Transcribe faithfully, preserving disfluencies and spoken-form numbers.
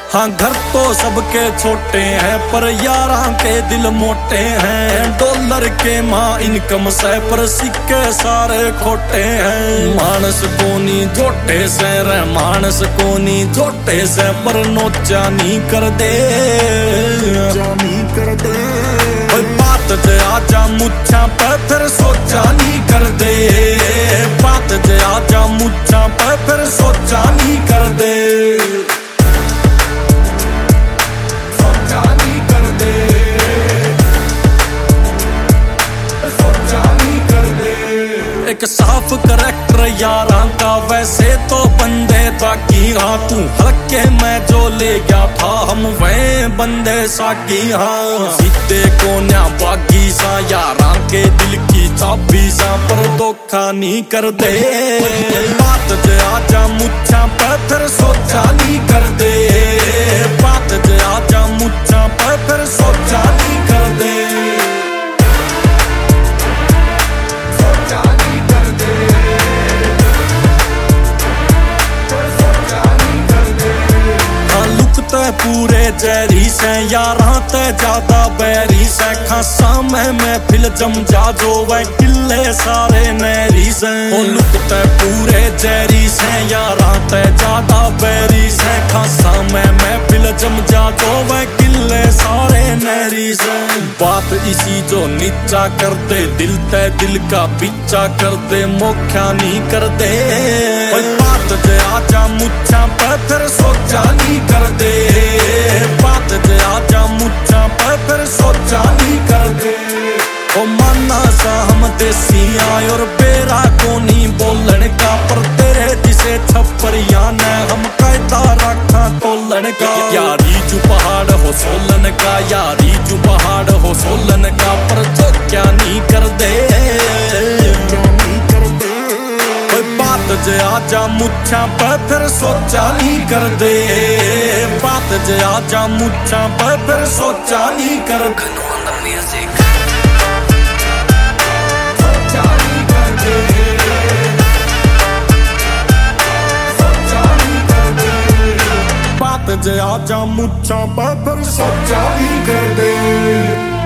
हाँ घर तो सबके छोटे हैं पर यारां के दिल मोटे हैं। डॉलर के माँ इनकम से पर सिक्के सारे खोटे हैं। मानस कोनी झोटे से रे मानस कोनी झोटे से पर नोचा नहीं कर दे नहीं कर दे। बात जे आजा मुच्छा पे फिर सोचा नहीं कर दे। बात जे आजा मुच्छा पे फिर सोचा नहीं कर दे। एक साफ करैक्टर यारां का वैसे तो बंदे बाकी। हाँ तू हल्के में जो ले गया था हम वह बंदे साकी। हाँ सीते को न्या बागी सा यारां के दिल की चाबी सा पर धोखा नहीं कर दे। बात जे आजा मुच्छा पे फिर सोचा नहीं कर दे। बात जे आजा मुच्छा पे फिर सोचा नहीं कर दे। पूरे जैरी से यारां ते ज्यादा बैरी से। खासा में महफिल जम जा जो वह किले सारे नहरी से। लुकते पूरे जैरी से यारां ते ज्यादा बैरी से। खासा में महफिल जम जा जो वह किले सारे नहरी से। बात इसी जो नीचा कर दे दिल ते दिल का पीछा कर दे मोख्या नहीं कर दे। बात जे आजा मुच्छा पे फिर सोचा नहीं कर दे। बात जे आजा मुच्छा पे फिर सोचा नहीं कर दे। ओ माना सा हम देसी आए और बेरा को नहीं बोलन का पर तेरे जिसे छपरिया ने हम कायदा रखा तोलन का। यारी जो पहाड़ हो सोलन का यारी जो पहाड़ हो सोलन का पर जो क्या नहीं कर दे। बात जे आजा मुच्छा पे फिर सोचा नहीं कर दे। बात जे आजा मुच्छा पे फिर सोचा नहीं कर दे। बात जे आजा मुच्छा पे फिर सोचा नहीं कर दे।